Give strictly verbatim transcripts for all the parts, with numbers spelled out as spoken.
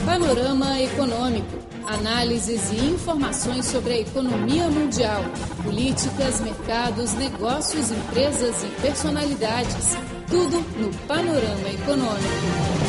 Panorama Econômico. Análises e informações sobre a economia mundial, políticas, mercados, negócios, empresas e personalidades. Tudo no Panorama Econômico.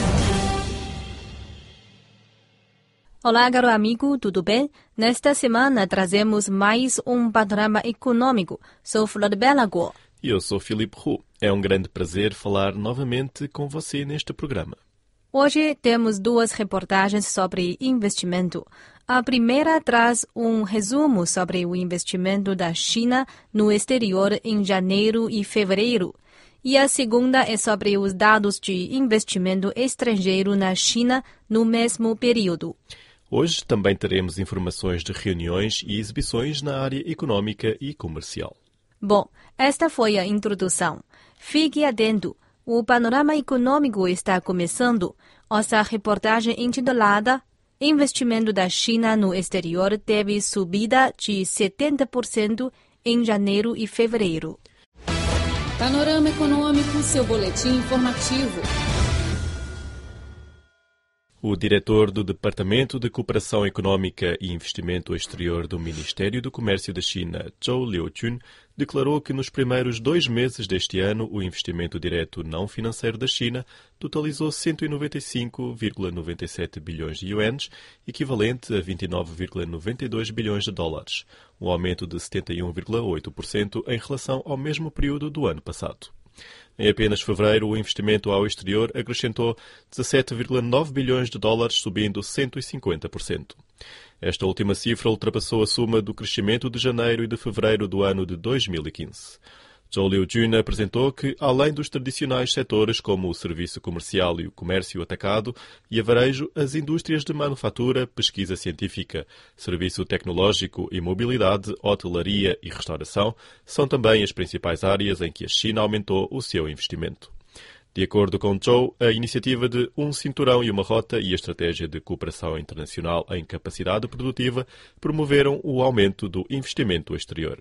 Olá, caro amigo, tudo bem? Nesta semana trazemos mais um panorama econômico. Sou Flor de Belagor. E eu sou Filipe Roux. É um grande prazer falar novamente com você neste programa. Hoje temos duas reportagens sobre investimento. A primeira traz um resumo sobre o investimento da China no exterior em janeiro e fevereiro. E a segunda é sobre os dados de investimento estrangeiro na China no mesmo período. Hoje também teremos informações de reuniões e exibições na área econômica e comercial. Bom, esta foi a introdução. Fique atento. O panorama econômico está começando. Nossa reportagem intitulada Investimento da China no exterior teve subida de setenta por cento em janeiro e fevereiro. Panorama Econômico, seu boletim informativo. O diretor do Departamento de Cooperação Econômica e Investimento Exterior do Ministério do Comércio da China, Zhou Liujun, declarou que nos primeiros dois meses deste ano o investimento direto não financeiro da China totalizou cento e noventa e cinco vírgula noventa e sete bilhões de ienes, equivalente a vinte e nove vírgula noventa e dois bilhões de dólares, um aumento de setenta e um vírgula oito por cento em relação ao mesmo período do ano passado. Em apenas fevereiro, o investimento ao exterior acrescentou dezassete vírgula nove bilhões de dólares, subindo cento e cinquenta por cento. Esta última cifra ultrapassou a soma do crescimento de janeiro e de fevereiro do ano de dois mil e quinze. Zhou Liujun apresentou que, além dos tradicionais setores como o serviço comercial e o comércio atacado e a varejo, as indústrias de manufatura, pesquisa científica, serviço tecnológico e mobilidade, hotelaria e restauração são também as principais áreas em que a China aumentou o seu investimento. De acordo com Zhou, a iniciativa de Um Cinturão e uma Rota e a estratégia de cooperação internacional em capacidade produtiva promoveram o aumento do investimento exterior.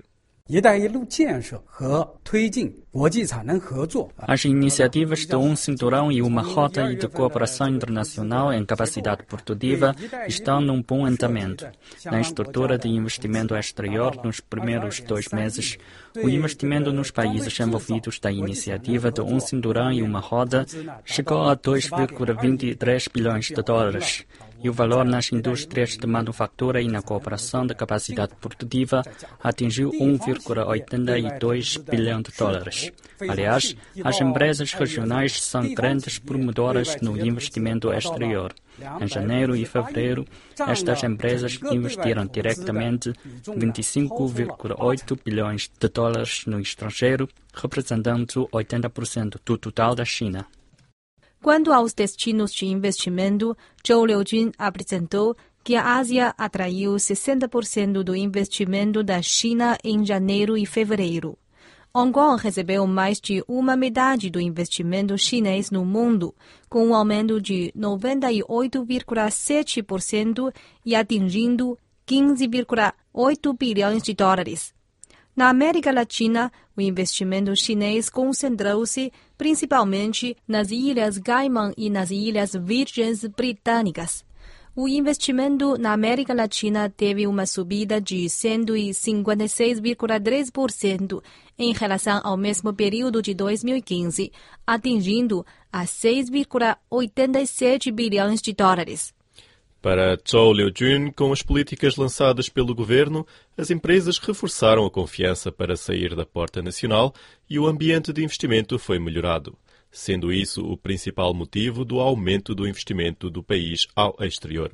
As iniciativas de Um Cinturão e uma Rota e de cooperação internacional em capacidade produtiva estão num bom andamento. Na estrutura de investimento exterior, nos primeiros dois meses, o investimento nos países envolvidos da iniciativa de Um Cinturão e uma Rota chegou a dois vírgula vinte e três bilhões de dólares. E o valor nas indústrias de manufatura e na cooperação de capacidade produtiva atingiu um vírgula oitenta e dois bilhão de dólares. Aliás, as empresas regionais são grandes promotoras no investimento exterior. Em janeiro e fevereiro, estas empresas investiram diretamente vinte e cinco vírgula oito bilhões de dólares no estrangeiro, representando oitenta por cento do total da China. Quanto aos destinos de investimento, Zhou Liujun apresentou que a Ásia atraiu sessenta por cento do investimento da China em janeiro e fevereiro. Hong Kong recebeu mais de uma metade do investimento chinês no mundo, com um aumento de noventa e oito vírgula sete por cento e atingindo quinze vírgula oito bilhões de dólares. Na América Latina, o investimento chinês concentrou-se principalmente nas Ilhas Caimão e nas Ilhas Virgens Britânicas. O investimento na América Latina teve uma subida de cento e cinquenta e seis vírgula três por cento em relação ao mesmo período de dois mil e quinze, atingindo a seis vírgula oitenta e sete bilhões de dólares. Para Zhou Liujun, com as políticas lançadas pelo governo, as empresas reforçaram a confiança para sair da porta nacional e o ambiente de investimento foi melhorado, sendo isso o principal motivo do aumento do investimento do país ao exterior.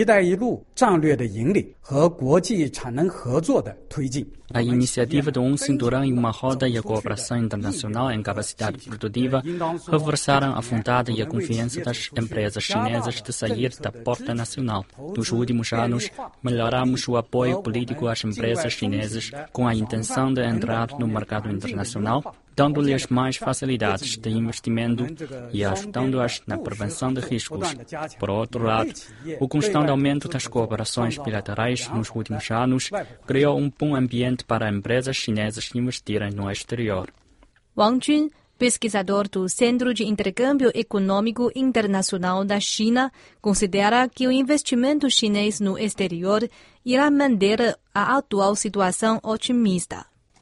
A iniciativa de Um Cinturão e uma Roda e a cooperação internacional em capacidade produtiva reforçaram a vontade e a confiança das empresas chinesas de sair da porta nacional. Nos últimos anos, melhoramos o apoio político às empresas chinesas com a intenção de entrar no mercado internacional, dando-lhes mais facilidades de investimento e ajudando-as na prevenção de riscos. Por outro lado, o constante aumento das cooperações bilaterais nos últimos anos criou um bom ambiente para empresas chinesas investirem no exterior. Wang Jun, pesquisador do Centro de Intercâmbio Econômico Internacional da China, considera que o investimento chinês no exterior irá manter a atual situação otimista.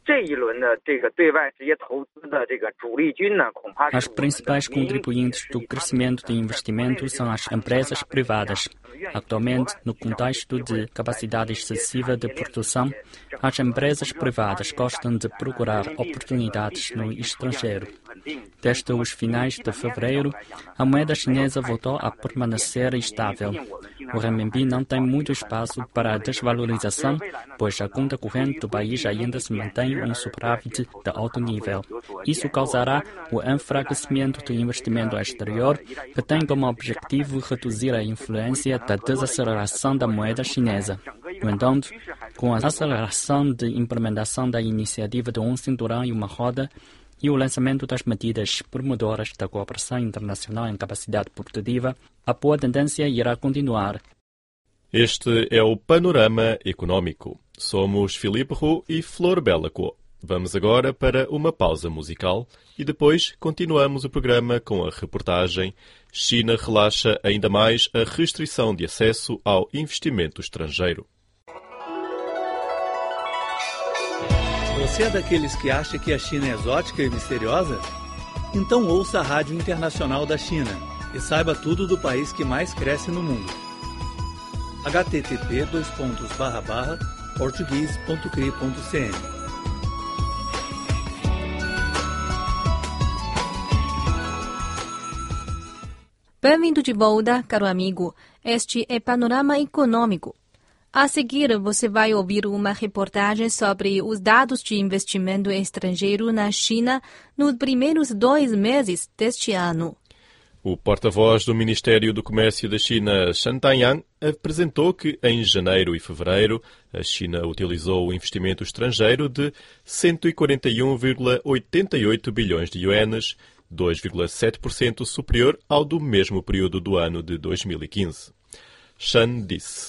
As principais contribuintes do crescimento de investimento são as empresas privadas. Atualmente, no contexto de capacidade excessiva de produção, as empresas privadas gostam de procurar oportunidades no estrangeiro. Desde os finais de fevereiro, a moeda chinesa voltou a permanecer estável. O renminbi não tem muito espaço para a desvalorização, pois a conta corrente do país ainda se mantém em superávit de alto nível. Isso causará o enfraquecimento do investimento exterior, que tem como objetivo reduzir a influência da desaceleração da moeda chinesa. No entanto, com a aceleração de implementação da iniciativa de um cinturão e uma roda e o lançamento das medidas promotoras da cooperação internacional em capacidade produtiva, a boa tendência irá continuar. Este é o Panorama Econômico. Somos Filipe Roux e Flor Belaco. Vamos agora para uma pausa musical e depois continuamos o programa com a reportagem China relaxa ainda mais a restrição de acesso ao investimento estrangeiro. Você é daqueles que acha que a China é exótica e misteriosa? Então ouça a Rádio Internacional da China e saiba tudo do país que mais cresce no mundo. h t t p dois pontos barra barra português ponto cri ponto c n. Bem-vindo de volta, caro amigo. Este é Panorama Econômico. A seguir, você vai ouvir uma reportagem sobre os dados de investimento estrangeiro na China nos primeiros dois meses deste ano. O porta-voz do Ministério do Comércio da China, Shan Taiyang, apresentou que em janeiro e fevereiro a China utilizou o investimento estrangeiro de cento e quarenta e um vírgula oitenta e oito bilhões de ienes, dois vírgula sete por cento superior ao do mesmo período do ano de dois mil e quinze. Shan disse: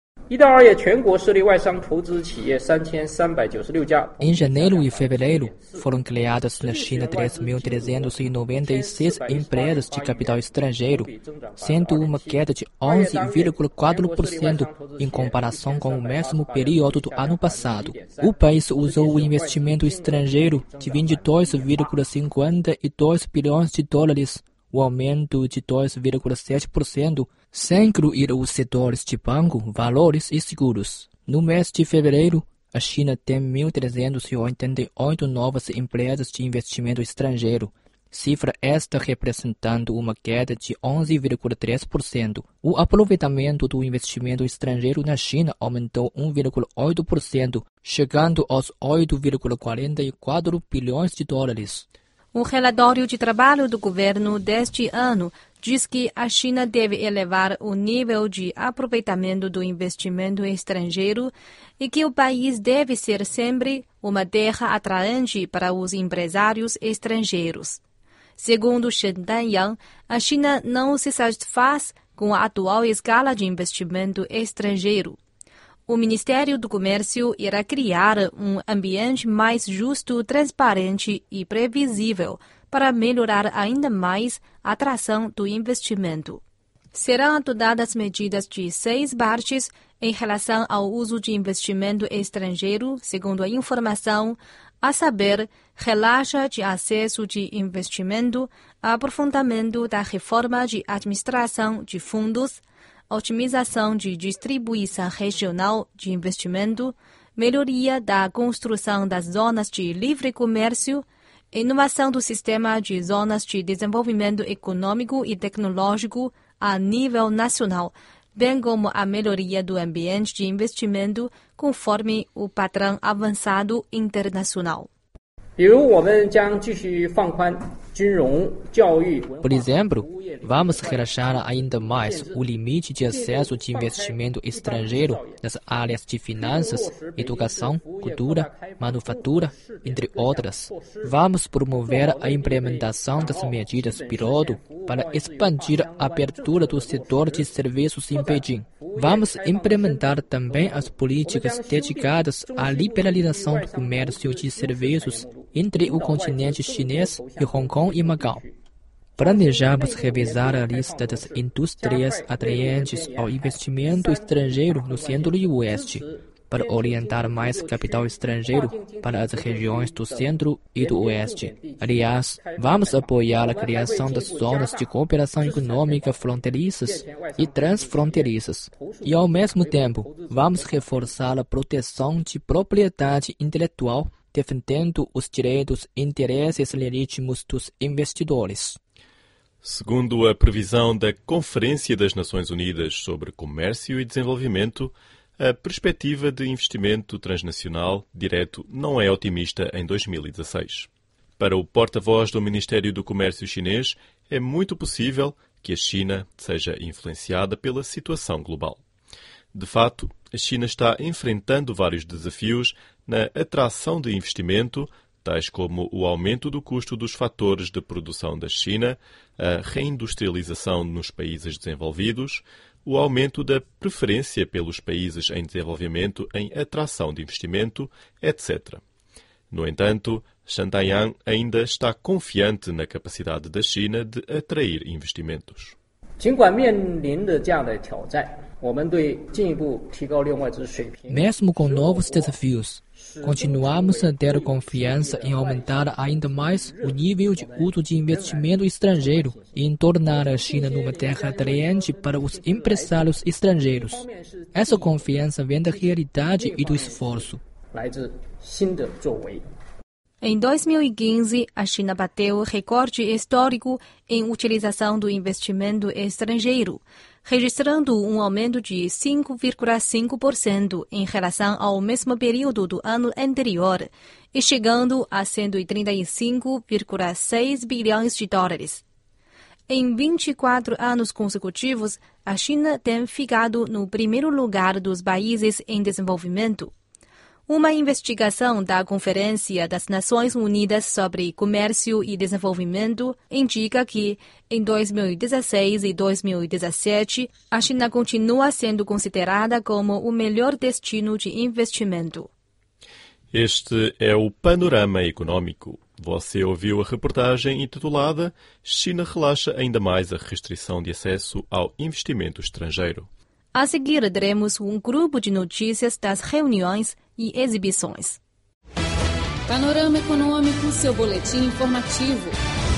Em janeiro e fevereiro, foram criadas na China três mil trezentas e noventa e seis empresas de capital estrangeiro, sendo uma queda de onze vírgula quatro por cento em comparação com o mesmo período do ano passado. O país usou o investimento estrangeiro de vinte e dois vírgula cinquenta e dois bilhões de dólares, o aumento de dois vírgula sete por cento, sem incluir os setores de banco, valores e seguros. No mês de fevereiro, a China tem mil trezentas e oitenta e oito novas empresas de investimento estrangeiro, cifra esta representando uma queda de onze vírgula três por cento. O aproveitamento do investimento estrangeiro na China aumentou um vírgula oito por cento, chegando aos oito vírgula quarenta e quatro bilhões de dólares. O relatório de trabalho do governo deste ano diz que a China deve elevar o nível de aproveitamento do investimento estrangeiro e que o país deve ser sempre uma terra atraente para os empresários estrangeiros. Segundo Shan Taiyang, a China não se satisfaz com a atual escala de investimento estrangeiro. O Ministério do Comércio irá criar um ambiente mais justo, transparente e previsível para melhorar ainda mais a atração do investimento. Serão adotadas medidas de seis partes em relação ao uso de investimento estrangeiro, segundo a informação, a saber, relaxa de acesso de investimento, aprofundamento da reforma de administração de fundos, otimização de distribuição regional de investimento, melhoria da construção das zonas de livre comércio, inovação do sistema de zonas de desenvolvimento econômico e tecnológico a nível nacional, bem como a melhoria do ambiente de investimento conforme o padrão avançado internacional. Por exemplo, vamos relaxar ainda mais o limite de acesso de investimento estrangeiro nas áreas de finanças, educação, cultura, manufatura, entre outras. Vamos promover a implementação das medidas piloto para expandir a abertura do setor de serviços em Beijing. Vamos implementar também as políticas dedicadas à liberalização do comércio de serviços entre o continente chinês e Hong Kong e Macau. Planejamos revisar a lista das indústrias atraentes ao investimento estrangeiro no centro e oeste, para orientar mais capital estrangeiro para as regiões do centro e do oeste. Aliás, vamos apoiar a criação das zonas de cooperação econômica fronteiriças e transfronteiriças. E, ao mesmo tempo, vamos reforçar a proteção de propriedade intelectual, defendendo os direitos e interesses legítimos dos investidores. Segundo a previsão da Conferência das Nações Unidas sobre Comércio e Desenvolvimento, a perspectiva de investimento transnacional direto não é otimista em dois mil e dezasseis. Para o porta-voz do Ministério do Comércio chinês, é muito possível que a China seja influenciada pela situação global. De fato, a China está enfrentando vários desafios na atração de investimento, tais como o aumento do custo dos fatores de produção da China, a reindustrialização nos países desenvolvidos, o aumento da preferência pelos países em desenvolvimento em atração de investimento, etcétera. No entanto, Shan Taiyang ainda está confiante na capacidade da China de atrair investimentos. Mesmo com novos desafios, continuamos a ter confiança em aumentar ainda mais o nível de uso de investimento estrangeiro e em tornar a China numa terra atraente para os empresários estrangeiros. Essa confiança vem da realidade e do esforço. Em dois mil e quinze, a China bateu recorde histórico em utilização do investimento estrangeiro, registrando um aumento de cinco vírgula cinco por cento em relação ao mesmo período do ano anterior e chegando a cento e trinta e cinco vírgula seis bilhões de dólares. Em vinte e quatro anos consecutivos, a China tem ficado no primeiro lugar dos países em desenvolvimento. Uma investigação da Conferência das Nações Unidas sobre Comércio e Desenvolvimento indica que, em dois mil e dezesseis e dois mil e dezessete, a China continua sendo considerada como o melhor destino de investimento. Este é o Panorama Econômico. Você ouviu a reportagem intitulada China relaxa ainda mais a restrição de acesso ao investimento estrangeiro. A seguir, teremos um grupo de notícias das reuniões e exibições. Panorama Econômico, seu boletim informativo.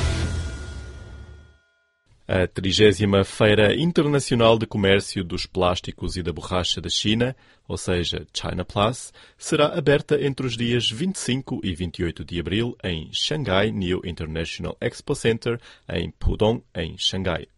A trigésima Feira Internacional de Comércio dos Plásticos e da Borracha da China, ou seja, China Plus, será aberta entre os dias vinte e cinco e vinte e oito de abril em Shanghai New International Expo Center, em Pudong, em Xangai.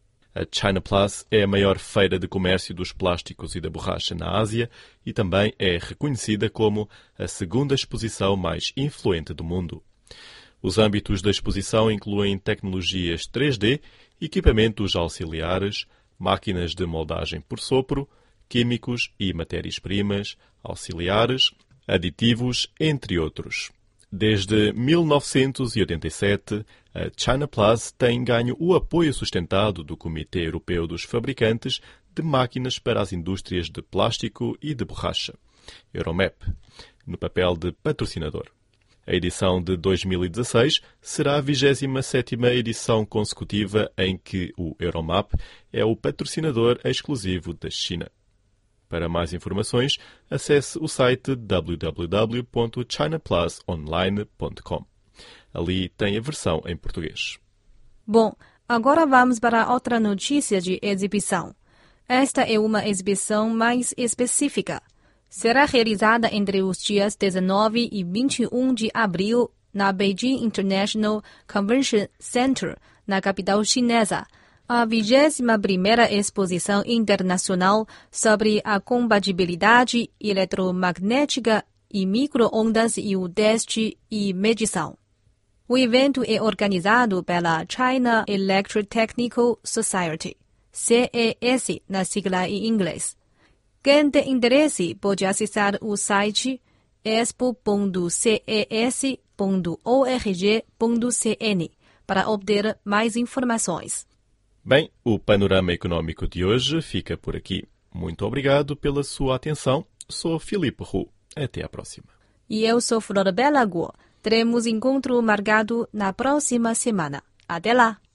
A China Plus é a maior feira de comércio dos plásticos e da borracha na Ásia e também é reconhecida como a segunda exposição mais influente do mundo. Os âmbitos da exposição incluem tecnologias três D, equipamentos auxiliares, máquinas de moldagem por sopro, químicos e matérias-primas auxiliares, aditivos, entre outros. Desde mil novecentos e oitenta e sete, a China Plus tem ganho o apoio sustentado do Comitê Europeu dos Fabricantes de Máquinas para as Indústrias de Plástico e de Borracha, Euromap, no papel de patrocinador. A edição de dois mil e dezasseis será a vigésima sétima edição consecutiva em que o Euromap é o patrocinador exclusivo da China. Para mais informações, acesse o site w w w ponto china plus online ponto com. Ali tem a versão em português. Bom, agora vamos para outra notícia de exibição. Esta é uma exibição mais específica. Será realizada entre os dias dezenove e vinte e um de abril na Beijing International Convention Center, na capital chinesa, a vigésima primeira exposição internacional sobre a compatibilidade eletromagnética e micro-ondas e o teste e medição. O evento é organizado pela China Electrotechnical Society, C E S na sigla em inglês. Quem tem interesse pode acessar o site expo ponto c e s ponto org ponto c n para obter mais informações. Bem, o Panorama Econômico de hoje fica por aqui. Muito obrigado pela sua atenção. Sou Filipe Roux. Até à próxima. E eu sou Flor Bela Guo. Teremos encontro marcado na próxima semana. Até lá!